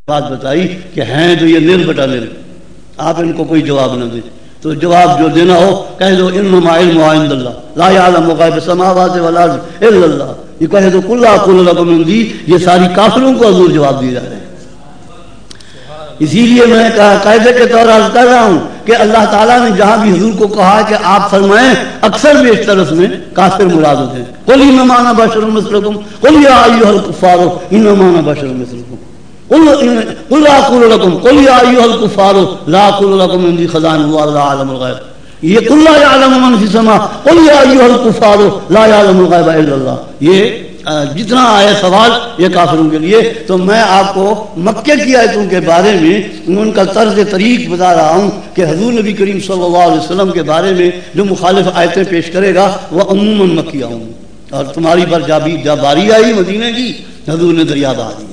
بات بتائی کہ ہیں تو یہ نیل بٹا نیل، آپ ان کو کوئی جواب نہ دیں، تو جواب جو دینا ہو کہہ دو انما علم عند اللہ لا یعلم غیب السماوات والارض الا اللہ، یہ کہہ دو قل لا اقول لکم عندی، یہ ساری کافروں کو حضور جواب دیے جا رہے ہیں۔ اسی لیے میں قاعدے کے طور عرض کر رہا ہوں کہ اللہ تعالیٰ نے جہاں بھی حضور کو کہا کہ آپ فرمائیں، اکثر بیشتر اس میں کافر مراد ہوتے ہیں۔ قل انما انا بشر مثلکم قل یا ایھا الکفار انما انا بشر مثلکم قل لا اقول لکم قل یا ایھا الکفار لا اقول لکم عندی خزائن اللہ ولا اعلم الغیب، یہ قل لا یعلم من فی السماء قل یا ایھا الکفار لا یعلم الغیب الا اللہ، یہ جتنا آیا سوال یہ کافروں کے لیے۔ تو میں آپ کو مکے کی آیتوں کے بارے میں ان کا طرز طریق بتا رہا ہوں کہ حضور نبی کریم صلی اللہ علیہ وسلم کے بارے میں جو مخالف آیتیں پیش کرے گا وہ عموماً مکیہ ہوں گی، اور تمہاری پر جب باری آئی مدینے کی حضور نے دریا بہا دی۔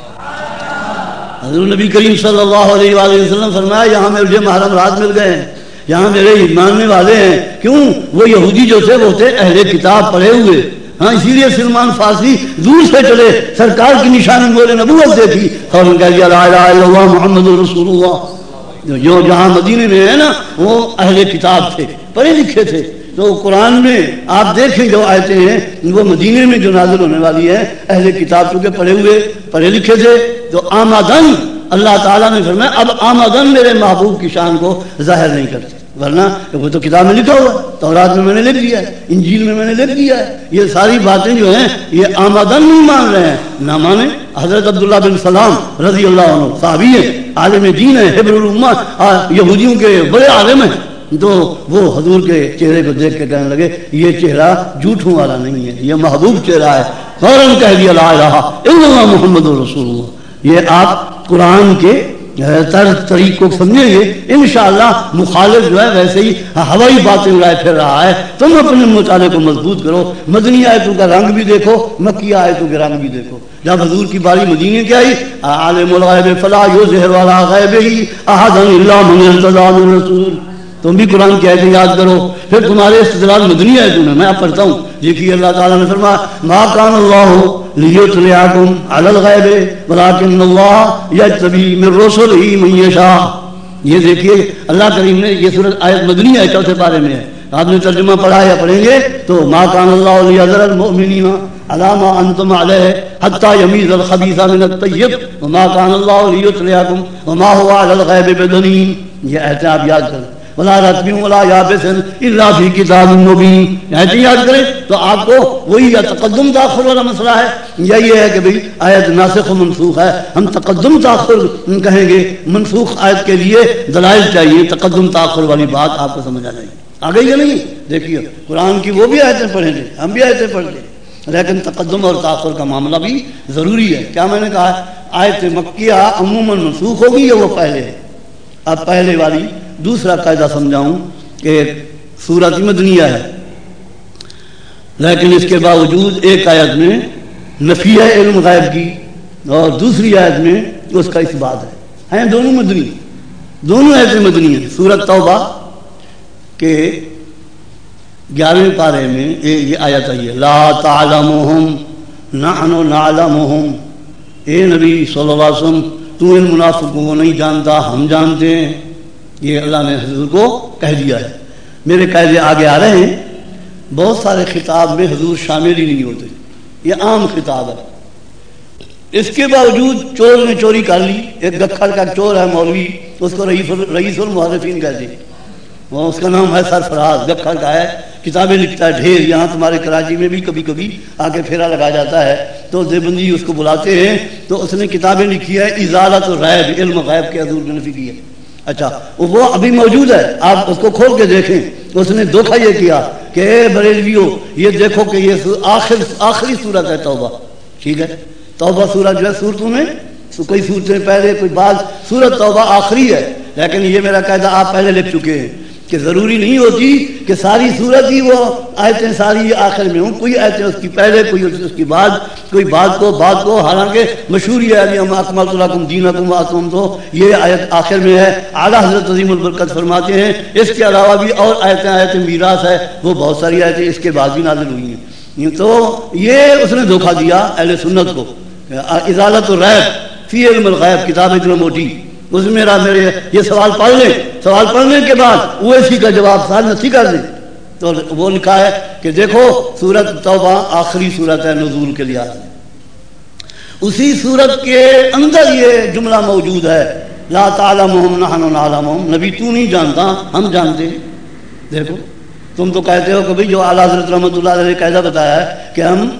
حضور نبی کریم صلی اللہ علیہ وآلہ وسلم فرمایا یہاں مجھے محرم رات مل گئے ہیں، یہاں میرے ایمان والے ہیں، کیوں؟ وہ یہودی جو تھے وہ تھے اہل کتاب پڑھے ہوئے، ہاں اسی لیے سلمان فارسی دور سے چلے، سرکار کی نشانی بولے نبوت دیکھی، فوراً کہہ دیا لا الہ الا اللہ محمد رسول اللہ۔ جو جہاں مدینے میں ہے نا وہ اہل کتاب تھے، پڑھے لکھے تھے، تو قرآن میں آپ دیکھیں جو آیتیں ہیں وہ مدینے میں جو نازل ہونے والی ہیں اہل کتاب چونکہ پڑھے ہوئے پڑھے لکھے تھے، تو آمدن اللہ تعالیٰ نے فرمایا اب آمدن میرے محبوب کی شان کو ظاہر نہیں کرتے، ورنہ وہ تو کتاب میں لکھا ہوا ہے، تورات میں میں نے لکھ دیا ہے، انجیل میں نے لکھ دیا ہے، یہ ساری باتیں جو ہیں یہ آمدن نہیں مان رہے ہیں، نہ مانے۔ حضرت عبداللہ بن سلام رضی اللہ عنہ صحابی ہیں، عالم دین ہیں، حبر الامہ، یہودیوں کے بڑے عالم ہیں، تو وہ حضور کے چہرے کو دیکھ کے کہنے لگے یہ چہرہ جھوٹوں والا نہیں ہے، یہ محبوب چہرہ ہے، فوراً کہہ دیا لا الہ الا اللہ محمد رسول اللہ۔ یہ آپ قرآن کے طرز طریق کو سمجھیں گے انشاءاللہ، مخالف جو ہے ویسے ہی ہوائی باتیں اڑائے پھر رہا ہے، تم اپنے مطالعے کو مضبوط کرو، مدنی آیتوں کا رنگ بھی دیکھو، مکی آیتوں کے رنگ بھی دیکھو۔ جب حضور کی باری مدینے کی آئی عالم الغیب فلا یظہر علی غیبہ احدا الا من ارتضی من رسول، تم بھی قرآن کی آیتیں یاد کرو، پھر تمہارے استدلال مدنی آیتوں میں میں پڑھتا ہوں۔ دیکھیے اللہ تعالیٰ نے فرمایا ما کان اللہ لیطلعکم علی الغیب ولکن اللہ یجتبی من رسلہ من یشاء، یہ دیکھیے اللہ کریم نے یہ سورۃ آیت مدنی ہے، چوتھے پارے میں ہے، آپ نے ترجمہ پڑھا یا پڑھیں گے تو ما کان اللہ لیذر المؤمنین علی ما انتم علیہ حتی یمیز الخبیث من الطیب وما کان اللہ لیطلعکم وما هو علی الغیب بضنین، یہ آیتیں آپ یاد کریں۔ ولا رتب ولا یابس الا فی کتاب مبین، ایسے یاد کریں تو آپ کو وہی یا تقدم تاخر والا مسئلہ ہے یا یہ ہے کہ بھئی آیت ناسخ و منسوخ ہے، ہم تقدم تاخر کہیں گے، منسوخ آیت کے لیے دلائل چاہیے، تقدم تاخر والی بات آپ کو سمجھ آ جائے گی، آ گئی یا نہیں؟ دیکھیے قرآن کی وہ بھی آیتیں پڑھیں گے، ہم بھی آیتیں پڑھ لیں، لیکن تقدم اور تاخر کا معاملہ بھی ضروری ہے۔ کیا میں نے کہا آیت مکیہ عموماً منسوخ ہوگی یا وہ پہلے ہے؟ اب پہلے والی دوسرا قاعدہ سمجھاؤں کہ سورۃ مدنیہ ہے، لیکن اس کے باوجود ایک آیت میں نفی ہے علم غیب کی اور دوسری آیت میں اس کا اثبات ہے، ہیں دونوں مدنی، دونوں آیتیں مدنی ہیں۔ سورۃ توبہ کے 11ویں پارے میں یہ آیت آئی ہے لا تعلمهم نحن نعلمهم، اے نبی صلی اللہ علیہ وسلم تو ان منافقوں کو نہیں جانتا، ہم جانتے ہیں، یہ اللہ نے حضور کو کہہ دیا ہے۔ میرے قاعدے آگے آ رہے ہیں، بہت سارے خطاب میں حضور شامل ہی نہیں ہوتے، یہ عام خطاب ہے، اس کے باوجود چور نے چوری کر لی، ایک گکھڑ کا چور ہے مولوی، اس کو رئیس المحرفین کہتے ہیں، وہ اس کا نام ہے سرفراز، گکھڑ کا ہے، کتابیں لکھتا ہے ڈھیر، یہاں تمہارے کراچی میں بھی کبھی کبھی آ کے پھیرا لگا جاتا ہے تو دیوبندی اس کو بلاتے ہیں، تو اس نے کتابیں لکھی ہے ازالت الغیب، علم غیب کے حضور نے نفی کی ہے۔ اچھا وہ ابھی موجود ہے، آپ اس کو کھول کے دیکھیں، اس نے دھوکہ یہ کیا کہ اے بریلویو یہ دیکھو کہ یہ آخری سورت ہے توبہ، ٹھیک ہے، توبہ سورت جو ہے صورتوں میں کوئی صورتیں پہلے کوئی بعد، سورت توبہ آخری ہے، لیکن یہ میرا قاعدہ آپ پہلے لکھ چکے ہیں کہ ضروری نہیں ہوتی کہ ساری صورت ہی وہ آیتیں ساری آخر میں ہوں، کوئی آیتیں اس کی پہلے کوئی اس کی بعد، کوئی بعد کو، حالانکہ مشہور یہ ہے اکملت لکم دینکم واتممت، یہ آیت آخر میں ہے۔ اعلیٰ حضرت عظیم البرکت فرماتے ہیں اس کے علاوہ بھی اور آیتیں میراث ہے، وہ بہت ساری آیتیں اس کے بعد بھی نازل ہوئی ہیں، تو یہ اس نے دھوکہ دیا اہل سنت کو، ازالت الریب فی علم الغیب، کتاب اتنا موٹی، اس میں میرے یہ سوال پڑھ لیں، سوال پڑھنے کے بعد وہ اسی کا جواب سال نصیح کر دیں۔ تو وہ لکھا ہے کہ دیکھو سورت توبہ آخری سورت ہے نزول کے لحاظ سے، اسی سورت کے اندر یہ جملہ موجود ہے لا تعلمہم نحن نعلمہم، نبی تو نہیں جانتا ہم جانتے ہیں۔ دیکھو تم تو کہتے ہو کہ بھئی جو اعلیٰ حضرت رحمۃ اللہ علیہ نے قاعدہ بتایا ہے کہ ہم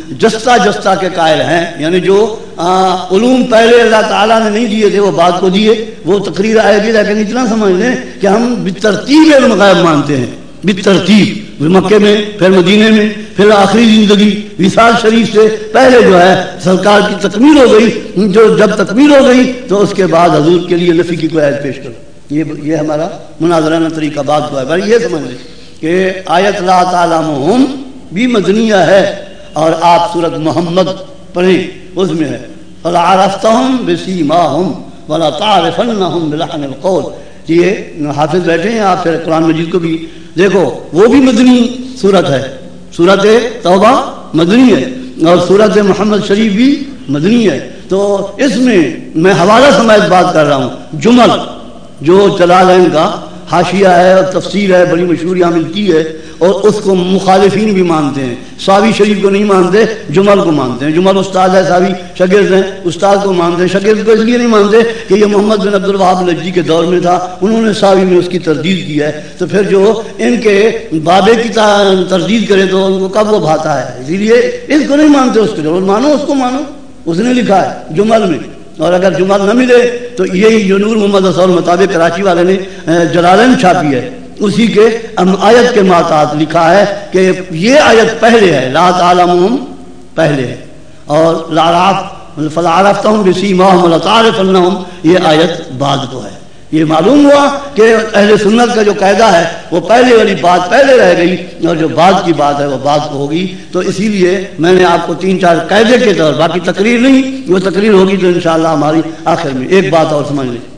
جستا کے قائل ہیں، یعنی جو علوم پہلے اللہ تعالیٰ نے نہیں دیے تھے وہ بعد کو دیے، وہ تقریر آئے گی، لیکن اتنا سمجھ لیں کہ ہم بالترتیب علم غیب مانتے ہیں، بالترتیب، مکے میں، پھر مدینے میں، پھر آخری زندگی وصال شریف سے پہلے جو ہے سرکار کی تکمیل ہو گئی، جو جب تکمیل ہو گئی تو اس کے بعد حضور کے لیے نفی کی کوئی آیت پیش کرو۔ یہ ہمارا مناظرانہ طریقہ بات کو ہے۔ بھائی یہ سمجھ لیں کہ آیت لا تعلمہم بھی مدنیہ ہے، اور آپ سورت محمد پڑھیں اس میں ہے فَلَعَرَفْتَهُمْ بِسِيمَاهُمْ وَلَتَعْرِفَنَّهُمْ بِلَحْنِ الْقَوْلِ۔ یہ حافظ بیٹھے ہیں آپ، پھر قرآن مجید کو بھی دیکھو، وہ بھی مدنی صورت ہے، صورت توبہ مدنی ہے، اور صورت محمد شریف بھی مدنی ہے۔ تو اس میں حوالہ سمیت بات کر رہا ہوں، جمل جو جلالین کا حاشیہ ہے اور تفسیر ہے، بڑی مشہور یہاں ملتی ہے، اور اس کو مخالفین بھی مانتے ہیں، ساوی شریف کو نہیں مانتے، جمل کو مانتے ہیں۔ جمل استاد ہے، ساوی شاگرد ہیں، استاد کو مانتے ہیں، شاگرد کو اس لیے نہیں مانتے کہ یہ محمد بن عبد الوہاب نجدی کے دور میں تھا، انہوں نے ساوی میں اس کی تردید کی ہے، تو پھر جو ان کے بابے کی تردید کرے تو ان کو کب وہ بھاتا ہے، اسی لیے اس کو نہیں مانتے، اس کو مانو، اس کو مانو، اس نے لکھا ہے جمل میں۔ اور اگر جمل نہ ملے تو یہی جو نور محمد رسول مطابق کراچی والے نے جلالین چھاپی ہے، اسی کے آیت کے ماتحت لکھا ہے کہ یہ آیت پہلے ہے، لا تعلمہم پہلے ہے، اور فَلَعَرَفْتَهُمْ بِسِيمَاهُمْ وَلَتَعْرِفَنَّهُمْ یہ آیت بعد کو ہے۔ یہ معلوم ہوا کہ اہل سنت کا جو قاعدہ ہے وہ پہلے والی بات پہلے رہ گئی، اور جو بعد کی بات ہے وہ بعد کو ہوگی۔ تو اسی لیے میں نے آپ کو 3-4 قاعدے کے طور، باقی تقریر نہیں، وہ تقریر ہوگی تو انشاءاللہ ہماری آخر میں۔ ایک بات اور سمجھ لیں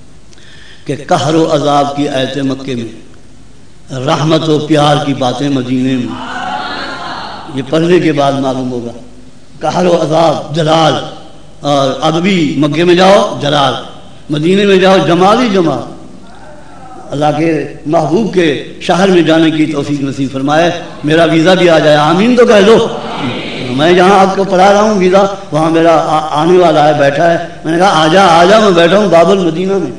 کہ قہر و عذاب کی آیتیں مکے میں، رحمت و پیار کی باتیں مدینے میں، یہ پڑھنے کے بعد معلوم ہوگا۔ قہر و عذاب جلال، اور اب بھی مکے میں جاؤ جلال، مدینے میں جاؤ جمال ہی جمال۔ اللہ کے محبوب کے شہر میں جانے کی توفیق نصیب فرمائے، میرا ویزا بھی آ جائے، آمین تو کہہ دو۔ میں جہاں آپ کو پڑھا رہا ہوں ویزا، وہاں میرا آنے والا ہے، بیٹھا ہے، میں نے کہا آجا میں بیٹھا ہوں باب المدینہ میں۔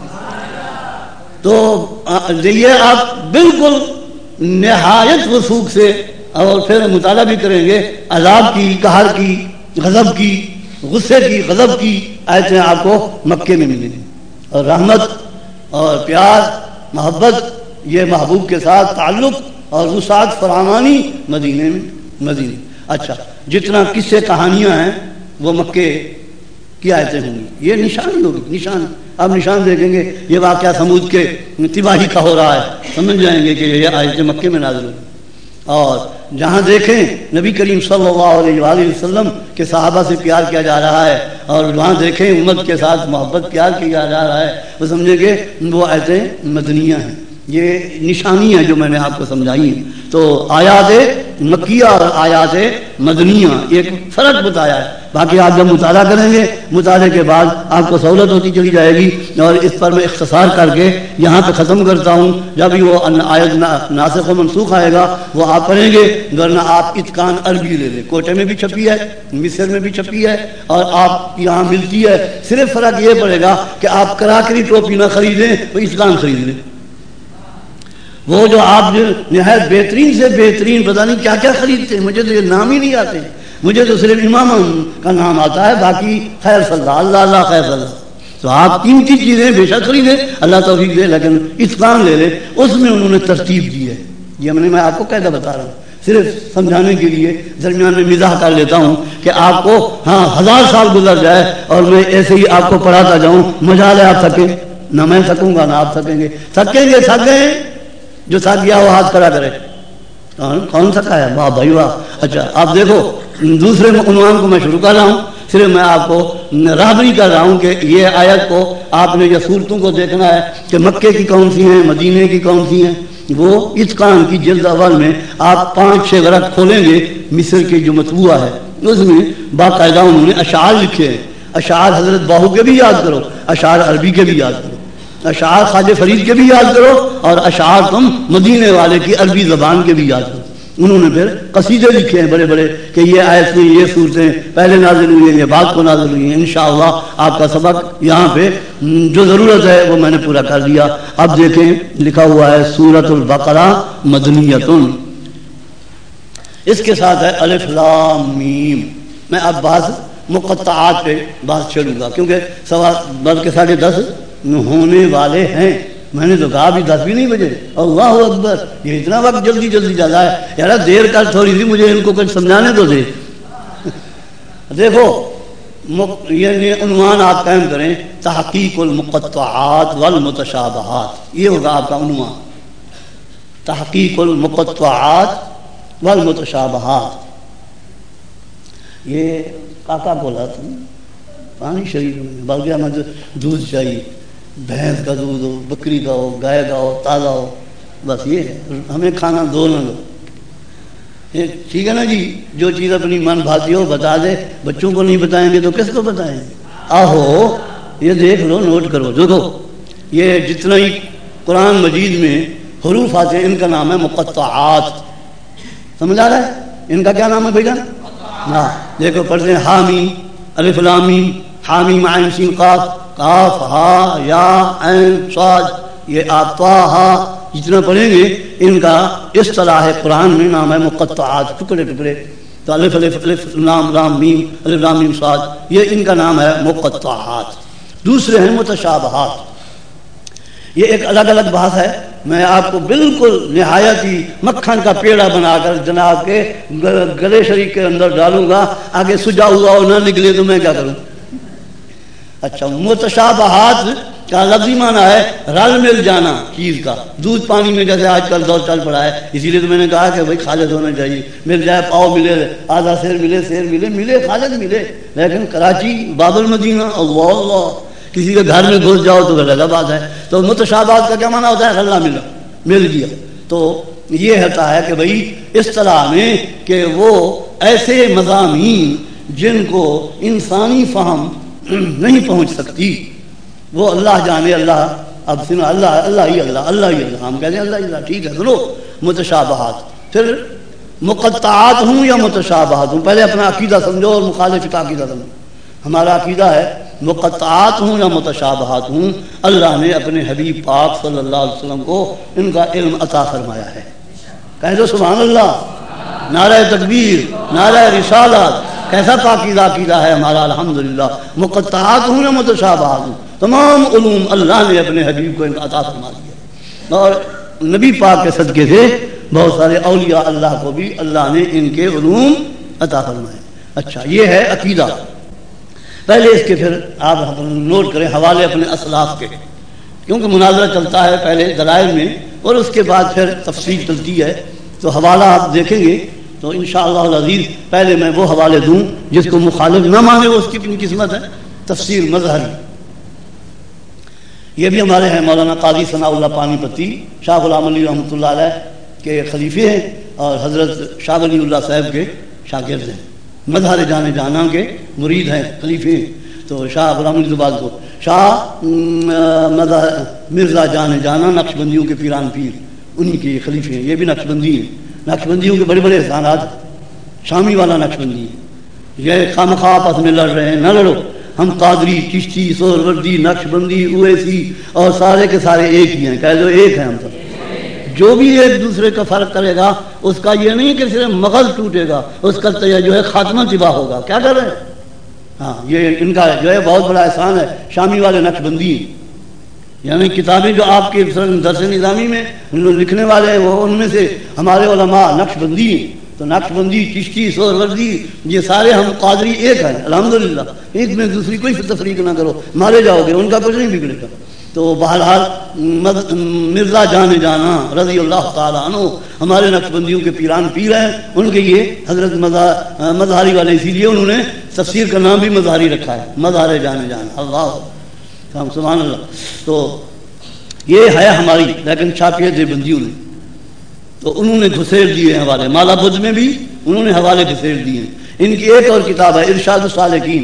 تو یہ آپ بالکل نہایت وثوق سے، اور پھر مطالعہ بھی کریں گے، عذاب کی، قہر کی، غضب کی، غصے کی، غضب کی آیتیں آپ کو مکے میں ملیں گی، اور رحمت اور پیار، محبت، یہ محبوب کے ساتھ تعلق اور وسعت فراوانی مدینے میں، مدینے۔ اچھا، جتنا قصے کہانیاں ہیں وہ مکے کی آیتیں ہوں گی، یہ نشانی ہوگی، نشان۔ آپ نشان دیکھیں گے، یہ واقعہ سمود کے تباہی کا ہو رہا ہے، سمجھ جائیں گے کہ یہ آیتیں مکے میں نازل ہوئی۔ اور جہاں دیکھیں نبی کریم صلی اللہ علیہ وآلہ وسلم کے صحابہ سے پیار کیا جا رہا ہے، اور وہاں دیکھیں امت کے ساتھ محبت پیار کیا جا رہا ہے، وہ سمجھیں کہ وہ آیتیں مدنیہ ہیں۔ یہ نشانی ہے جو میں نے آپ کو سمجھائی ہے۔ تو آیات مکیہ اور آیات مدنیہ ایک فرق بتایا ہے، باقی آپ جب مطالعہ کریں گے، مطالعے کے بعد آپ کو سہولت ہوتی چلی جائے گی۔ اور اس پر میں اختصار کر کے یہاں پہ ختم کرتا ہوں، جب وہ آیت ناسخ و منسوخ آئے گا وہ آپ پڑھیں گے، ورنہ آپ اتقان عربی لے لیں، کوٹے میں بھی چھپی ہے، مصر میں بھی چھپی ہے، اور آپ یہاں ملتی ہے۔ صرف فرق یہ پڑے گا کہ آپ کراکری ٹوپی نہ خریدیں، وہ اتقان خرید لیں۔ وہ جو آپ نہایت بہترین سے بہترین پتہ نہیں کیا کیا خریدتے ہیں، مجھے تو یہ نام ہی نہیں آتے، مجھے تو صرف امام کا نام آتا ہے، باقی خیر صلی اللہ، اللہ اللہ خیر صلی اللہ۔ تو آپ قیمتی چیزیں بے شک خریدیں، اللہ توفیق دے، لیکن اتقان لے لیں، اس میں انہوں نے ترتیب دی ہے۔ یہ میں آپ کو قاعدہ بتا رہا ہوں، صرف سمجھانے کے لیے درمیان میں مزاح کر لیتا ہوں کہ آپ کو 1000 سال گزر جائے اور میں ایسے ہی آپ کو پڑھاتا جاؤں، مجال ہے آپ تھکیں، نہ میں تھکوں گا نہ آپ تھکیں گے۔ تھکیں گے، تھک گئے، جو تھک گیا وہ ہاتھ کھڑا کرے۔ کون تھکا ہے؟ واہ بھائی واہ۔ اچھا آپ دیکھو، دوسرے عنوان کو میں شروع کر رہا ہوں، صرف میں آپ کو راہبری کر رہا ہوں کہ یہ آیت کو آپ نے یہ صورتوں کو دیکھنا ہے کہ مکے کی کون سی ہیں، مدینے کی کون سی ہیں۔ وہ اتقان کی جلد اول میں آپ 5-6 ورق کھولیں گے، مصر کی جو مطبوعہ ہے اس میں باقاعدہ انہوں نے اشعار لکھے ہیں، اشعار حضرت باہو کے بھی یاد کرو، اشعار عربی کے بھی یاد کرو، اشعار خواجہ فرید کے بھی یاد کرو، اور اشعار تم مدینے والے کی عربی زبان کے بھی یاد کرو۔ انہوں نے پھر قصیدے لکھے ہیں بڑے بڑے کہ یہ آیت میں یہ صورتیں پہلے نازل ہوئی ہیں، یہ بعد کو نازل ہوئی ہیں۔ انشاءاللہ آپ کا سبق یہاں پہ جو ضرورت ہے وہ میں نے پورا کر دیا۔ اب دیکھیں لکھا ہوا ہے سورۃ البقرہ مدنیۃ، اس کے ساتھ ہے الف لام میم۔ میں اب بعض مقطعات پہ بات چھیڑوں گا کیونکہ بلکہ 10:30 ہونے والے ہیں، میں نے تو کہا ابھی 10 بھی نہیں بجے۔ اللہ اکبر، یہ اتنا وقت جلدی جلدی جاتا ہے یار، دیر کر تھوڑی سی، مجھے ان کو کچھ سمجھانے تو دے۔ دیکھو یہ عنوان آپ قائم کریں، تحقیق المقطعات والمتشابہات، یہ ہوگا آپ کا عنوان، تحقیق المقطعات والمتشابہات۔ یہ کاکا بولا تھا پانی شریف میں، بلکہ ہمیں دودھ چاہیے، بھینس کا دودھ ہو، بکری کا ہو، گائے کا ہو، تازہ ہو، بس یہ ہے، ہمیں کھانا دو نہ دو۔ ٹھیک ہے نا جی، جو چیز اپنی من بھاتی ہو بتا دے، بچوں کو نہیں بتائیں گے تو کس کو بتائیں گے؟ آہو یہ دیکھ لو، نوٹ کرو، دیکھو یہ جتنا ہی قرآن مجید میں حروف آتے ہیں ان کا نام ہے مقطعات۔ سمجھ آ رہا ہے ان کا کیا نام ہے بھائی جان؟ ہاں دیکھو پڑھتے ہیں حامیم الف لام میم، حامیم عین سین قاف، قاف ہا یا عین صاد، یہ آپ طٰہٰ جتنا پڑھیں گے ان کا اصطلاح قرآن میں نام ہے مقطعات، ٹکڑے ٹکڑے۔ تو الف لام لام میم، الف لام میم صاد، یہ ان کا نام ہے مقطعات۔ دوسرے ہیں متشابہات، یہ ایک الگ الگ بحث ہے، میں آپ کو بالکل نہایت ہی مکھن کا پیڑا بنا کر جناب کے گلے شریف کے اندر ڈالوں گا، آگے سجا ہوا اور نہ نکلے تو میں کیا کروں؟ اچھا، متشابہات کا لفظی معنی ہے رل مل جانا چیز کا، دودھ پانی میں جیسے آج کل دور چل پڑا ہے، اسی لیے تو میں نے کہا کہ بھائی خالص ہونا چاہیے، مل جائے پاؤ ملے، آدھا سیر ملے، سیر ملے، ملے خالص ملے۔ لیکن کراچی باب المدینہ اللہ اللہ، کسی کے گھر میں گھس جاؤ تو غلط بات ہے۔ تو متشابہات کا کیا معنی ہوتا ہے؟ رلا ملا، مل گیا۔ تو یہ ہوتا ہے کہ بھائی اس طرح میں کہ وہ ایسے مضامین جن کو انسانی فہم نہیں پہنچ سکتی، وہ اللہ جانے، اللہ اب سنو، اللہ اللہ ہی اللہ، اللہ ہی اللہ، ہم کہتے ہیں اللہ ہی اللہ، ٹھیک ہے سنو متشابہات۔ پھر مقطعات ہوں یا متشابہات ہوں، پہلے اپنا عقیدہ سمجھو اور مخالف کا عقیدہ سمجھو۔ ہمارا عقیدہ ہے مقطعات ہوں یا متشابہات ہوں، اللہ نے اپنے حبیب پاک صلی اللہ علیہ وسلم کو ان کا علم عطا فرمایا ہے۔ کہہ دو سبحان اللہ، نعرہ تکبیر، نعرہ رسالت، کیسا پاکیزہ عقیدہ ہے ہمارا الحمدللہ۔ مقطعات ہوں یا متشابہات ہوں، تمام علوم اللہ نے اپنے حبیب کو ان کا عطا فرما دیا، اور نبی پاک کے صدقے سے بہت سارے اولیاء اللہ کو بھی اللہ نے ان کے علوم عطا فرمائے۔ اچھا یہ ہے عقیدہ۔ پہلے اس کے پھر آپ نوٹ کریں حوالے اپنے اسلاف کے، کیونکہ مناظرہ چلتا ہے پہلے دلائل میں اور اس کے بعد پھر تفصیل چلتی ہے، تو حوالہ آپ دیکھیں گے تو انشاءاللہ العزیز پہلے میں وہ حوالے دوں جس کو مخالف نہ مانے وہ اس کی اپنی قسمت ہے۔ تفسیر مظہری، یہ بھی ہمارے ہیں مولانا قاضی ثناء اللہ پانی پتی شاہ غلام علی رحمۃ اللہ علیہ کے خلیفے ہیں اور حضرت شاہ ولی اللہ صاحب کے شاگرد ہیں، مظہر جان جانا کے مرید ہیں، خلیفے ہیں۔ تو شاہ غلام علی زباد کو شاہ مرزا جان جانا نقشبندیوں کے پیران پیر، انہی کے خلیفے ہیں، یہ بھی نقشبندی ہیں، نقشبندیوں کے بڑے بڑے احسانات، شامی والا نقشبندی ہے۔ یہ خامخواہ آپس میں لڑ رہے ہیں، نہ لڑو، ہم قادری، چشتی، سہروردی، نقشبندی، اویسی اور سارے کے سارے ایک ہی ہیں، کہہ دو ایک ہیں ہم سب۔ جو بھی ایک دوسرے کا فرق کرے گا اس کا یہ نہیں کہ صرف مغز ٹوٹے گا، اس کا جو ہے خاتمہ طباع ہوگا۔ کیا کر رہے ہیں؟ ہاں یہ ان کا جو ہے بہت بڑا احسان ہے، شامی والے نقشبندی ہیں، یعنی کتابیں جو آپ کے درس نظامی میں لکھنے والے ہیں وہ ان میں سے ہمارے علماء نقشبندی ہیں۔ تو نقشبندی، چشتی، سہروردی، یہ سارے ہم قادری ایک ہیں الحمدللہ، ایک میں دوسری کوئی تفریق نہ کرو، مارے جاؤ گے، ان کا کچھ نہیں بگڑے گا۔ تو بہرحال مرزا جان جانا رضی اللہ تعالیٰ عنہ ہمارے نقشبندیوں کے پیران پیر ہیں، ان کے یہ حضرت مظہری والے، اسی لیے انہوں نے تفسیر کا نام بھی مظہری رکھا ہے، مظہر جان جانا، اللہ سبحان اللہ۔ تو یہ ہے ہماری، لیکن چھاپیے دیوبندیوں نے، تو انہوں نے گھسیڑ دیے حوالے، مالا بدھ میں بھی انہوں نے حوالے گھسیڑ دیے۔ ان کی ایک اور کتاب ہے ارشاد السالکین،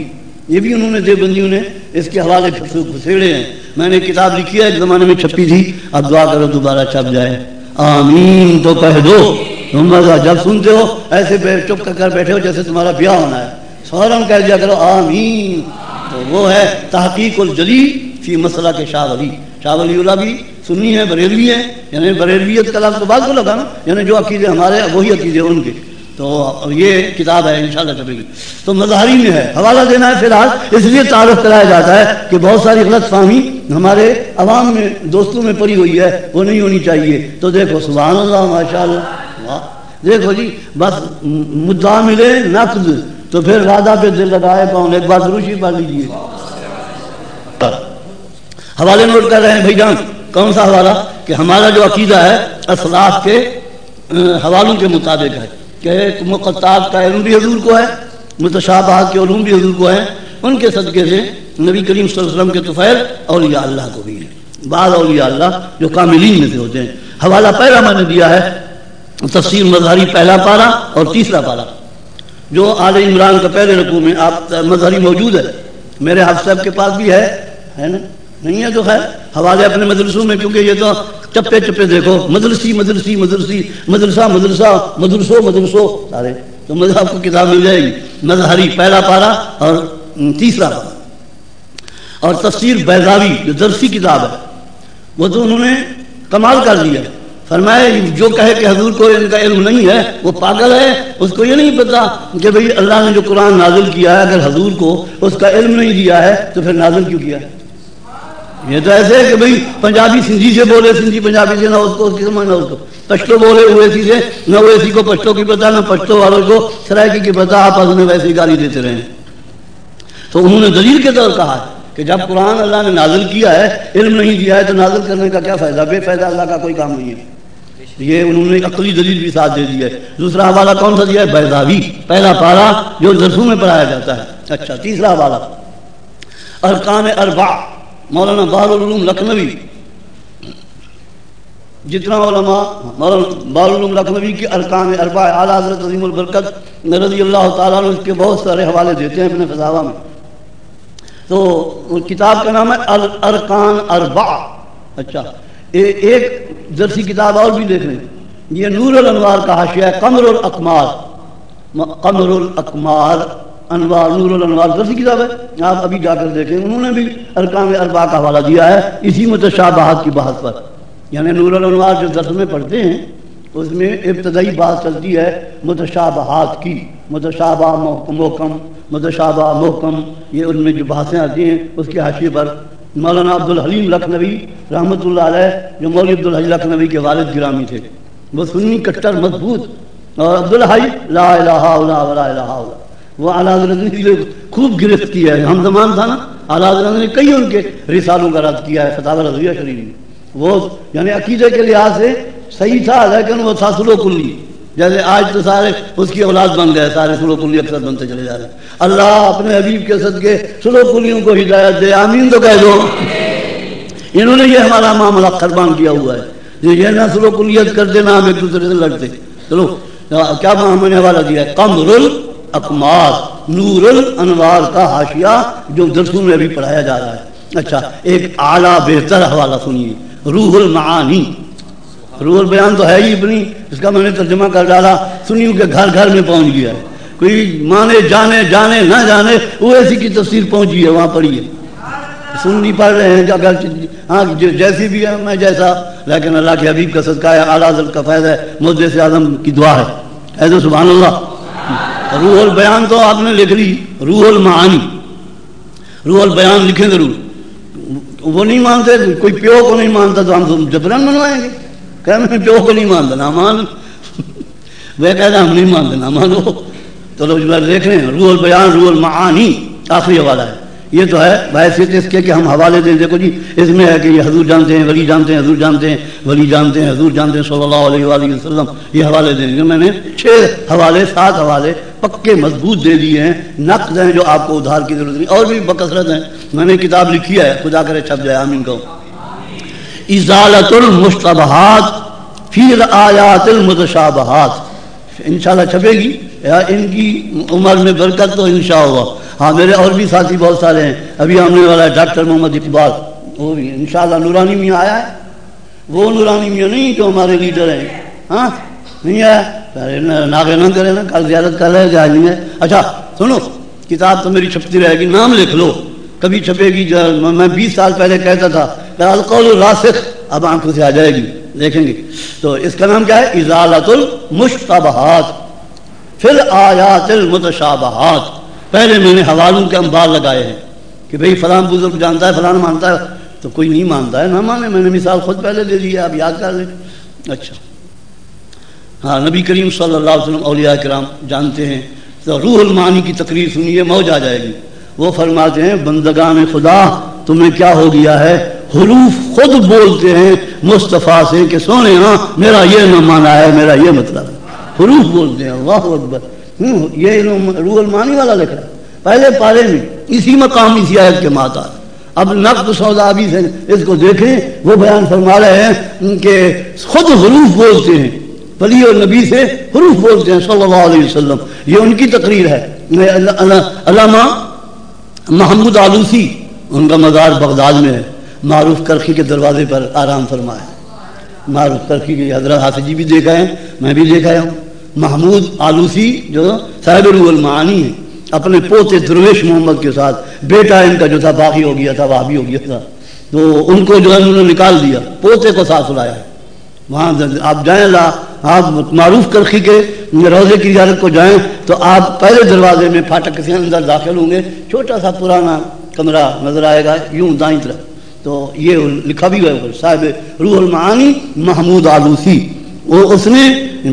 یہ بھی انہوں نے دیوبندیوں نے اس کے حوالے گھسیڑے ہیں. میں نے کتاب لکھی ہے، ایک زمانے میں چھپی تھی، اب دعا کرو دوبارہ چھپ جائے. آمین تو کہہ دو. تم جب سنتے ہو ایسے چپ کر بیٹھے ہو جیسے تمہارا بیاہ ہونا ہے، فوراً کہہ دیا کرو آمین. تو وہ ہے تحقیق الجلی فی مسئلہ کے شاہ ولی. شاہ ولی اللہ بھی سنی ہے، بریلوی ہے، یعنی بریلویت کا لفظ تو بعد کو لگا نا، یعنی جو عقیدے ہمارے وہی عقیدے ان کے. تو یہ کتاب ہے، انشاءاللہ چلے گی. تو مظاہری میں ہے، حوالہ دینا ہے فی الحال اس لیے تعارف کرایا جاتا ہے کہ بہت ساری غلط فہمی ہمارے عوام میں دوستوں میں پڑی ہوئی ہے، وہ نہیں ہونی چاہیے. تو دیکھو سبحان اللہ ماشاء اللہ، دیکھو جی بس مدعا ملے نقد تو پھر وعدہ پہ دل لگائے کون. ایک بار ضرور پڑھ لیجیے. حوالے نوٹ کر رہے ہیں بھائی جان. کون سا حوالہ؟ کہ ہمارا جو عقیدہ ہے اسلاف کے حوالوں کے مطابق ہے کہ مقطعات کا علم بھی حضور کو ہے، متشابہات کے علوم بھی حضور کو ہیں. ان کے صدقے سے نبی کریم صلی اللہ علیہ وسلم کے طفیل اولیاء اللہ کو بھی ہیں. بعض اولیاء اللہ جو کاملین میں سے ہوتے ہیں. حوالہ پہلا میں نے دیا ہے تفسیر مظہری پہلا پارہ اور تیسرا پارہ، جو آل عمران کا پہلے رکوع میں آپ مظہری موجود ہے. میرے حافظ صاحب کے پاس بھی ہے نا؟ نہیں ہے تو خیر حوالے اپنے مدرسوں میں، کیونکہ یہ تو چپے چپے دیکھو مدرسی مدرسی مدرسی مدرسہ مدرسہ مدرسوں مدرسوں سارے. تو آپ کو کتاب مل جائے گی مظہری پہلا پارہ اور تیسرا پارہ. اور تفسیر بیضاوی جو درسی کتاب ہے وہ تو انہوں نے کمال کر دیا. فرمایا جو کہے کہ حضور کو ان کا علم نہیں ہے وہ پاگل ہے. اس کو یہ نہیں پتا کہ بھئی اللہ نے جو قرآن نازل کیا ہے اگر حضور کو اس کا علم نہیں دیا ہے تو پھر نازل کیوں کیا ہے. یہ تو ایسے ہے کہ بھئی پنجابی سندھی سے بولے، سندھی پنجابی سے نہ اس کو اس کی سمجھ نہ اس کو، پشتو بولے اویسی سے نہ اویسی کو پشتو کی پتہ نہ پشتو والوں کو سرائکی کی پتہ، آپ انہیں ویسی گالی دیتے رہے. تو انہوں نے دلیل کے طور کہا ہے کہ جب قرآن اللہ نے نازل کیا ہے علم نہیں دیا ہے تو نازل کرنے کا کیا فائدہ، بے فائدہ، اللہ کا کوئی کام نہیں ہے. یہ انہوں نے عقلی دلیل بھی ساتھ دے دی ہے. دوسرا حوالہ کون سا دیا ہے؟ بیضاوی پہلا پارہ جو درسوں میں پڑھایا جاتا ہے. اچھا تیسرا حوالہ ارکان اربع مولانا بحر العلوم لکھنوی. جتنا علماء مولانا بحر العلوم لکھنوی کی ارکان اربع اعلیٰ حضرت عظیم البرکت رضی اللہ تعالیٰ عنہ اس کے بہت سارے حوالے دیتے ہیں اپنے فتاویٰ میں. تو کتاب کا نام ہے الارکان اربع. اچھا ایک درسی کتاب اور بھی دیکھ لیں، یہ نور الانوار کا حاشیہ ہے قمر الاقمار. قمر الاقمار انوار نور الانوار درسی کتاب ہے، آپ ابھی جا کر دیکھیں. انہوں نے بھی ارکان اربع کا حوالہ دیا ہے اسی متشابہات کی بحث پر. یعنی نور الانوار جو درس میں پڑھتے ہیں اس میں ابتدائی بات چلتی ہے متشابہات کی، متشابہ محکم، متشابہ محکم، یہ ان میں جو بحثیں آتی ہیں اس کے حاشیے پر مولانا عبدالحلیم لکھنوی رحمۃ اللہ علیہ جو مولوی عبدالحی لکھنوی کے والد گرامی تھے، وہ سنی کٹر مضبوط. اور عبدالحی لا الہ الا اللہ ولا الہ الا اللہ، وہ اعلیٰ حضرت نے خوب گرفت کیا ہے. ہم زمان تھا نا، اعلیٰ حضرت نے کئی ان کے رسالوں کا رد کیا ہے فتاوی رضویہ شریف میں. وہ یعنی عقیدے کے لحاظ سے صحیح تھا لیکن وہ تھا سلوک کلی. جیسے آج تو سارے اس کی اولاد بن گئے، سارے سلوک کلی اکثر بنتے چلے جا رہے ہیں. اللہ اپنے حبیب کے صدقے سلوک کلیوں کو ہدایت دے، آمین تو کہہ دو. انہوں نے یہ ہمارا معاملہ قربان کیا ہوا ہے، یہ نہ سلوک کلیت کر دینا ہم ایک دوسرے سے لڑتے. چلو کیا ہم نے حوالہ دیا ہے قمر الاقمار نور الانوار کا حاشیہ جو درسوں میں ابھی پڑھایا جا رہا ہے. اچھا ایک اعلیٰ بہتر حوالہ سنیے روح المعانی. روح البیان تو ہے ہی اپنی، اس کا میں نے ترجمہ کر ڈالا، سنیوں کے گھر گھر میں پہنچ گیا ہے. کوئی مانے جانے جانے نہ جانے وہ ایسی کی تفسیر پہنچی ہے، وہاں پڑھی ہے. سنی پڑھ رہے ہیں اگر ہاں جیسی بھی ہے میں جیسا، لیکن اللہ کے حبیب کا صدقہ ہے، اعلیٰ حضرت کا فیض ہے، محدث اعظم کی دعا ہے. ایسے سبحان اللہ. روح البیان تو آپ نے لکھ لی، روح المعانی روح البیان لکھیں ضرور. وہ نہیں مانتے، کوئی پیو کو نہیں مانتا تو ہم جبران منوائیں گے. کہ میں پیو کو نہیں مانتا نہ مان، وہ کہتا ہم نہیں مانتے نہ مانو. چلو دیکھ رہے ہیں روح البیان روح المعانی آخری حوالہ ہے. یہ تو ہے بحیثیت اس کے کہ ہم حوالے دیں. دیکھو جی اس میں ہے کہ یہ حضور جانتے ہیں، ولی جانتے ہیں، حضور جانتے ہیں، ولی جانتے ہیں، حضور جانتے ہیں صلی اللہ علیہ وآلہ وسلم. یہ حوالے دیں گے. میں نے 6 حوالے 7 حوالے پکے مضبوط دے دیے ہیں. نقد ہیں جو آپ کو ادھار کی ضرورت نہیں، اور بھی بکثرت ہیں. میں نے کتاب لکھی ہے، خدا کرے چھپ جائے، آمین کہو. ازالۃ المشتبہات فی الآیات المتشابہات انشاءاللہ چھپے گی. ان کی عمر میں برکت تو انشاءاللہ ہاں میرے اور بھی ساتھی بہت سارے ہیں. ابھی آنے والا ہے ڈاکٹر محمد اقبال, وہ بھی انشاءاللہ نورانی میاں آیا ہے. وہ نورانی میاں نہیں جو ہمارے لیڈر ہیں, ہاں نہیں آیا, ناغے نہ کرے نا, کل زیارت کر رہے جائیں گے. اچھا سنو, کتاب تو میری چھپتی رہے گی, نام لکھ لو, کبھی چھپے گی. میں 20 سال پہلے کہتا تھا کہ القول الراسخ, اب آنکھوں سے آ جائے گی, دیکھیں گے. تو اس کا نام کیا ہے؟ ازالۃ المشتبہات فی الآیات المتشابہات. پہلے میں نے حوالوں کے انبار لگائے ہیں کہ بھئی فلاں بزرگ جانتا ہے, فلاں مانتا ہے, تو کوئی نہیں مانتا ہے نہ مانے. میں نے مثال خود پہلے دے دی ہے, آپ یاد کر لیں. اچھا ہاں, نبی کریم صلی اللہ علیہ وسلم اولیاء کرام جانتے ہیں. تو روح المعانی کی تقریر سنیے, موج آ جائے گی. وہ فرماتے ہیں بندگان خدا تمہیں کیا ہو گیا ہے, حروف خود بولتے ہیں مصطفیٰ سے کہ سونے ہاں میرا یہ نہ مانا ہے, میرا یہ مطلب ہے. حروف بولتے ہیں. اللہ اکبر. یہ روح المعانی والا لکھ رہا ہے پہلے پارے میں, اسی مقام اسی آیت کے ماتا. اب نقد سودابی سے اس کو دیکھیں, وہ بیان فرما رہے ہیں کہ خود حروف بولتے ہیں, ولی اور نبی سے حروف بولتے ہیں صلی اللہ علیہ وسلم. یہ ان کی تقریر ہے. علامہ محمود آلوسی, ان کا مزار بغداد میں ہے, معروف کرخی کے دروازے پر آرام فرمائے. معروف کرخی کے حضرت حافظ جی بھی دیکھا ہے, میں بھی دیکھا ہوں. محمود آلوسی جو صاحب روح المعانی ہیں, اپنے پوتے درویش محمد کے ساتھ, بیٹا ان کا جو تھا باغی ہو گیا تھا, وہابی ہو گیا تھا, تو ان کو جو ہے انہوں نے نکال دیا, پوتے کو ساتھ لایا ہے. وہاں آپ جائیں, آپ معروف کرخی کے روضے کی زیارت کو جائیں تو آپ پہلے دروازے میں پھاٹک کے اندر داخل ہوں گے, چھوٹا سا پرانا کمرہ نظر آئے گا یوں دائیں طرف. تو یہ لکھا بھی ہے صاحب روح المعانی محمود آلوسی. وہ اس نے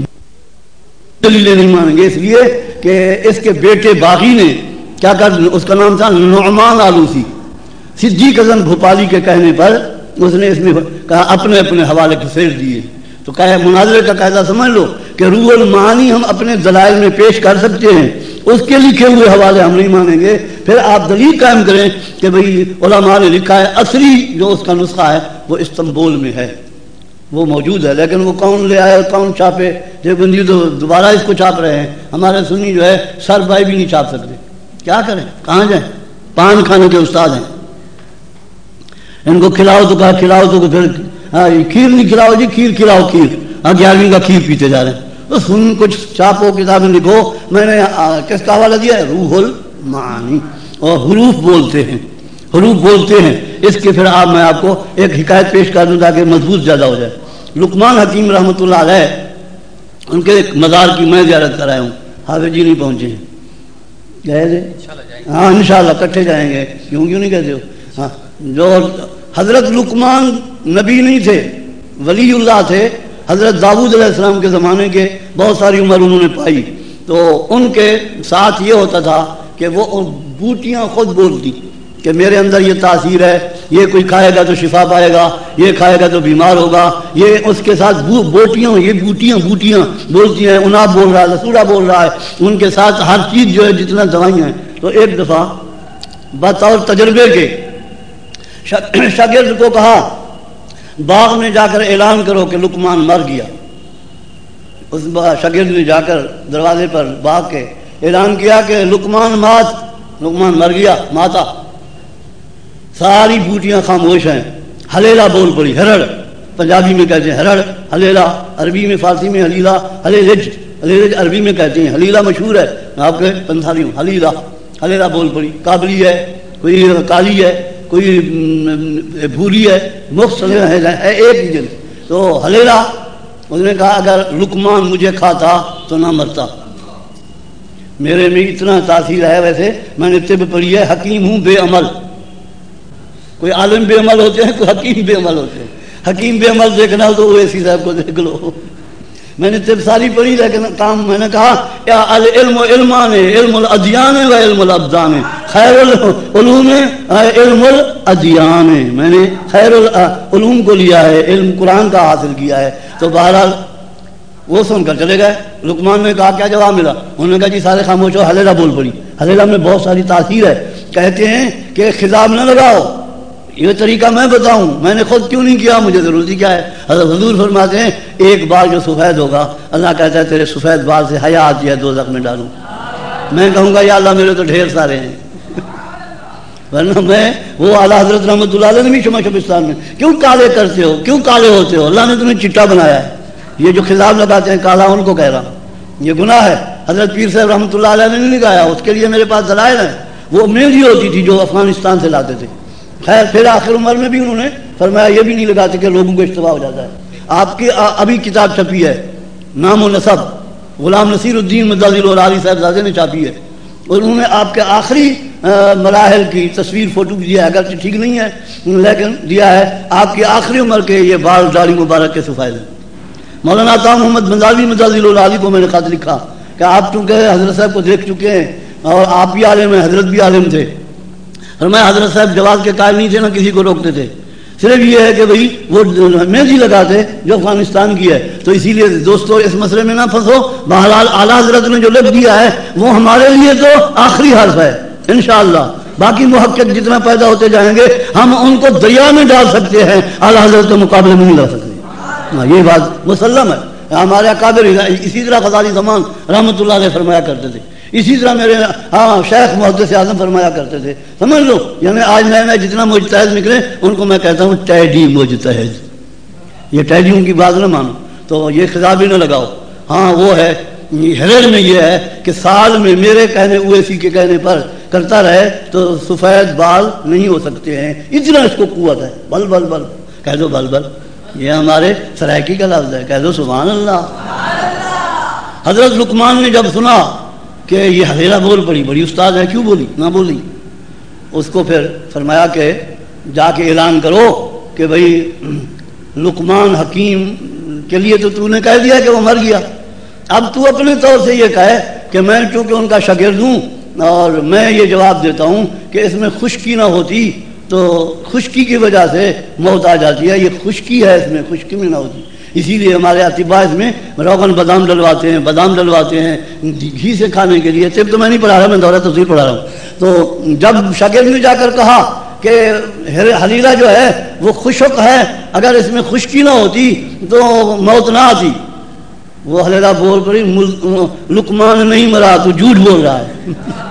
دلیلیں نہیں مانیں گے اس لیے کہ اس کے بیٹے باغی نے کیا کر, اس کا نام تھا نعمان آلوسی. صدیق اعظم بھوپالی کے کہنے پر اس نے اس میں کہا اپنے اپنے حوالے گھسیڑ دیے. تو کہا مناظرے کا قاعدہ سمجھ لو کہ روح المعانی ہم اپنے دلائل میں پیش کر سکتے ہیں, اس کے لکھے ہوئے حوالے ہم نہیں مانیں گے. پھر آپ دلیل قائم کریں کہ بھئی علماء نے لکھا ہے. اصلی جو اس کا نسخہ ہے وہ استنبول میں ہے, وہ موجود ہے, لیکن وہ کون لے آئے, کون چھاپے. دیوبندی تو دوبارہ اس کو چھاپ رہے ہیں, ہمارے سنی جو ہے سر بائی بھی نہیں چھاپ سکتے. کیا کریں, کہاں جائیں, پان کھانے کے استاد ہیں. ان کو کھلاؤ تو کہا کھلاؤ, تو پھر کھیر نہیں کھلاؤ جی, کھیر کھلاؤ کھیر. 11ویں کا کھیر پیتے جا رہے ہیں. تو سن کچھ چھاپو, کتابیں لکھو. میں نے کس کا حوالہ دیا ہے؟ روح المعانی. اور حروف بولتے ہیں, حروف بولتے ہیں. اس کے پھر میں آپ کو ایک حکایت پیش کر دوں تاکہ مضبوط زیادہ ہو جائے. لقمان حکیم رحمۃ اللہ علیہ, ان کے ایک مزار کی میں زیارت کرایا ہوں, حافظ جی نہیں پہنچے ہیں. گئے تھے؟ ہاں انشاءاللہ اکٹھے جائیں گے. کیوں نہیں کہتے ہو؟ ہاں, جو حضرت لقمان نبی نہیں تھے, ولی اللہ تھے. حضرت داؤد علیہ السلام کے زمانے کے بہت ساری عمر انہوں نے پائی. تو ان کے ساتھ یہ ہوتا تھا کہ وہ بوٹیاں خود بولتی کہ میرے اندر یہ تاثیر ہے, یہ کوئی کھائے گا تو شفا پائے گا, یہ کھائے گا تو بیمار ہوگا. یہ اس کے ساتھ بوٹیاں, یہ بوٹیاں بولتی ہیں. اناب بول رہا ہے, لسوڑا بول رہا ہے, ان کے ساتھ ہر چیز جو ہے جتنا دوائیاں ہیں. تو ایک دفعہ بطور تجربے کے شاگرد کو کہا باغ میں جا کر اعلان کرو کہ لقمان مر گیا. اس شاگرد نے جا کر دروازے پر باغ کے اعلان کیا کہ لقمان مات, لقمان مر گیا, ماتا. ساری بوٹیاں خاموش ہیں. حلیلہ بول پڑی, ہرڑ پنجابی میں کہتے ہیں ہرڑ, حلیلہ عربی میں, فارسی میں حلیلہ, حلیلج, حلیلج عربی میں کہتے ہیں. حلیلہ مشہور ہے آپ کے پنتھاریوں, حلیلہ, حلیلہ بول پڑی. کابلی ہے, کوئی کالی ہے, کوئی بھوری ہے, مختلف ہے ایک ہی جن. تو حلیلہ اس نے کہا اگر لقمان مجھے کھاتا تو نہ مرتا. میرے میں اتنا تاثیر ہے. ویسے میں نے طب پڑھی ہے, حکیم ہوں بے عمل. کوئی عالم بے عمل ہوتے ہیں, کوئی حکیم بے عمل ہوتے ہیں. حکیم بے عمل دیکھنا تو اویسی صاحب کو دیکھ لو. میں نے طب ساری پڑھی, لیکن کام میں نے کہا یا العلم علمان, علم الادیان و علم الابدان, خیر العلوم علم الادیان. میں نے خیر العلوم کو لیا ہے, علم قرآن کا حاصل کیا ہے. تو بہرحال وہ سن کر چلے گئے. لقمان نے کہا کیا جواب ملا؟ انہوں نے کہا جی سارے خاموش ہو. حلیلہ بول پڑی. حلیلہ میں بہت ساری تاثیر ہے. کہتے ہیں کہ خضاب نہ لگاؤ, یہ طریقہ میں بتاؤں, میں نے خود کیوں نہیں کیا, مجھے ضرورت کیا ہے. حضرت حضور فرماتے ہیں ایک بال جو سفید ہوگا, اللہ کہتا ہے تیرے سفید بال سے حیا آتی ہے دوزخ میں ڈالوں. میں کہوں گا یا اللہ میرے تو ڈھیر سارے ہیں, ورنہ میں وہ اعلیٰ حضرت رحمۃ اللہ علیہ نے بھی شمع شبستان میں کیوں کالے کرتے ہو، کیوں کالے ہوتے ہو، اللہ نے تمہیں چٹا بنایا ہے. یہ جو خطاب لگاتے ہیں کالا، ان کو کہہ رہا ہوں یہ گناہ ہے. حضرت پیر صاحب رحمۃ اللہ علیہ نے نہیں لگایا، اس کے لیے میرے پاس دلائل ہیں. وہ میری ہوتی تھی جو افغانستان سے لاتے تھے. خیر پھر آخر عمر میں بھی انہوں نے فرمایا یہ بھی نہیں لگاتے کہ لوگوں کو اشتباہ ہو جاتا ہے. آپ کی ابھی کتاب چھپی ہے نام و نسب، غلام نصیر الدین مدعی العلی صاحبزادے نے چھاپی ہے، اور انہوں نے آپ کے آخری مراحل کی تصویر فوٹو دیا ہے، اگرچہ ٹھیک نہیں ہے لیکن دیا ہے. آپ کی آخری عمر کے یہ بال داڑھی مبارک کے سفید ہیں. مولانا عطا محمد بنزاوی مدعی العلی کو میں نے خط لکھا کہ آپ چونکہ حضرت صاحب کو دیکھ چکے ہیں اور آپ بھی عالم ہیں، حضرت بھی عالم تھے، اور میں حضرت صاحب جواز کے قائل نہیں تھے، نہ کسی کو روکتے تھے. صرف یہ ہے کہ بھئی وہ مہندی لگاتے جو افغانستان کی ہے. تو اسی لیے دوستو اس مسئلے میں نہ پھنسو. بہرحال اعلیٰ حضرت نے جو لکھ دیا ہے وہ ہمارے لیے تو آخری حرف ہے انشاءاللہ. باقی محقق جتنا پیدا ہوتے جائیں گے ہم ان کو دریا میں ڈال سکتے ہیں، اعلیٰ حضرت کے مقابلے میں نہیں لا سکتے. یہ بات مسلم ہے. ہمارے اکابر اسی طرح غزالی زمان رحمۃ اللہ علیہ فرمایا کرتے تھے، اسی طرح میرے شیخ محدث اعظم فرمایا کرتے تھے. سمجھ لو یعنی آج میں جتنا مجتہد نکلے ان کو میں کہتا ہوں ٹیڈی مجتہد. یہ ٹیڈیوں کی بات نہ مانو تو یہ خطاب ہی نہ لگاؤ. ہاں وہ ہے ہرڑ میں یہ ہے کہ سال میں میرے کہنے اویسی کے کہنے پر کرتا رہے تو سفید بال نہیں ہو سکتے ہیں، اتنا اس کو قوت ہے. بل بل بل کہہ دو بل بل، یہ ہمارے سرائکی کا لفظ ہے، کہہ دو سبحان اللہ. حضرت لقمان نے جب سنا کہ یہ حضیرہ بول پڑی، بڑی استاد ہے کیوں بولی، نہ بولی، اس کو پھر فرمایا کہ جا کے اعلان کرو کہ بھئی لقمان حکیم کے لیے تو نے کہہ دیا کہ وہ مر گیا، اب تو اپنے طور سے یہ کہے کہ میں چونکہ ان کا شاگرد ہوں اور میں یہ جواب دیتا ہوں کہ اس میں خشکی نہ ہوتی تو خشکی کی وجہ سے موت آ جاتی ہے، یہ خشکی ہے اس میں، خشکی میں نہ ہوتی. اسی لیے ہمارے اطباء اس میں روغن بادام ڈلواتے ہیں، بادام ڈلواتے ہیں گھی سے کھانے کے لیے. طب تو میں نہیں پڑھا رہا، میں دورہ تفسیر پڑھا رہا ہوں. تو جب شاگرد نے جا کر کہا کہ حلیلہ جو ہے وہ خشک ہے، اگر اس میں خشکی نہ ہوتی تو موت نہ آتی، وہ حلیلہ بول پڑی لقمان نہیں مرا تو جھوٹ بول رہا ہے.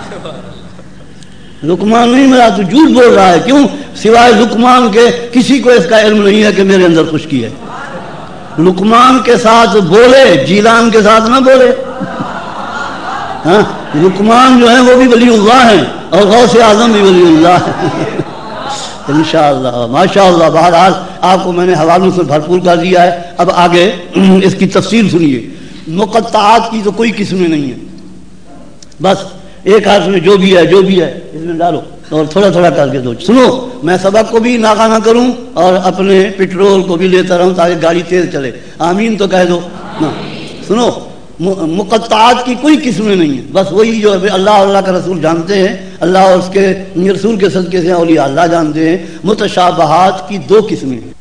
لقمان نہیں مرا تو جھوٹ بول رہا ہے. کیوں؟ سوائے لقمان کے کسی کو اس کا علم نہیں ہے کہ میرے اندر خشکی ہے. لقمان کے ساتھ بولے، جیلان کے ساتھ نہ بولے. ہاں لقمان جو ہیں وہ بھی ولی اللہ ہیں اور غوث اعظم بھی ولی اللہ ہے انشاءاللہ ماشاءاللہ. بہرحال آپ کو میں نے حوالوں سے بھرپور کر دیا ہے. اب آگے اس کی تفصیل سنیے. مقطعات کی تو کوئی قسمیں نہیں ہیں، بس ایک حرف میں جو بھی ہے اس میں ڈالو اور تھوڑا تھوڑا کر کے دو. سنو میں سبق کو بھی ناغہ نہ کروں اور اپنے پیٹرول کو بھی لیتا رہوں تاکہ گاڑی تیز چلے. آمین تو کہہ دو. سنو مقطعات کی کوئی قسمیں نہیں ہیں، بس وہی جو اللہ اور اللہ کا رسول جانتے ہیں، اللہ اور اس کے رسول کے صدقے سے اولیاء اللہ جانتے ہیں. متشابہات کی دو قسمیں ہیں.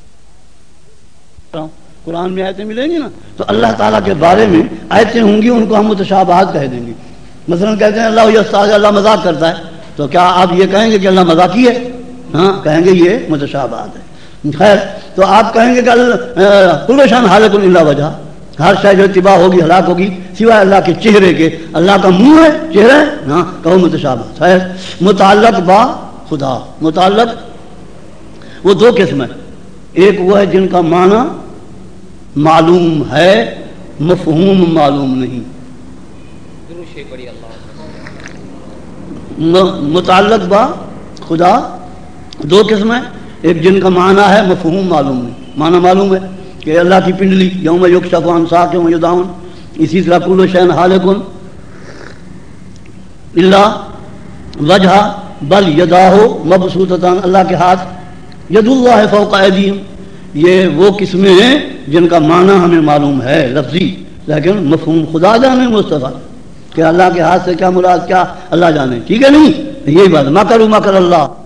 قرآن میں آیتیں ملیں گی نا تو اللہ تعالیٰ کے بارے میں آیتیں ہوں گی، ان کو ہم متشابہات کہہ دیں گے. مثلا کہتے ہیں اللہ یستعجل، اللہ مذاق کرتا ہے، تو کیا آپ یہ کہیں گے کہ اللہ مذاقی ہے؟ ہاں کہیں گے یہ متشابہات ہے. خیر تو آپ کہیں گے کہ کل شان حالق الا وجہ، ہر شے جو اتباع ہوگی ہلاک ہوگی سوائے اللہ کے چہرے کے. اللہ کا منہ ہے، چہرہ ہے، ہاں کہو متشابہ. خیر متعلق با خدا، متعلق وہ دو قسم ہے. ایک وہ ہے جن کا معنی معلوم ہے، مفہوم معلوم نہیں. متعلق با خدا دو قسم ہے. ایک جن کا معنی ہے مفہوم معلوم نہیں. معنی معلوم ہے کہ اللہ کی پنڈلی یوم یکشف عن ساق یوم یدعون. اسی طرح کل شیء ہالک الا وجہ بل یداہ مبسوطتان، اللہ کے ہاتھ، ید اللہ فوق ایدیہم. یہ وہ قسمیں ہیں جن کا معنی ہمیں معلوم ہے لفظی، لیکن مفہوم خدا جانے مصطفیٰ کہ اللہ کے ہاتھ سے کیا مراد، کیا اللہ جانے. ٹھیک ہے نہیں؟ یہی بات. مکر اللہ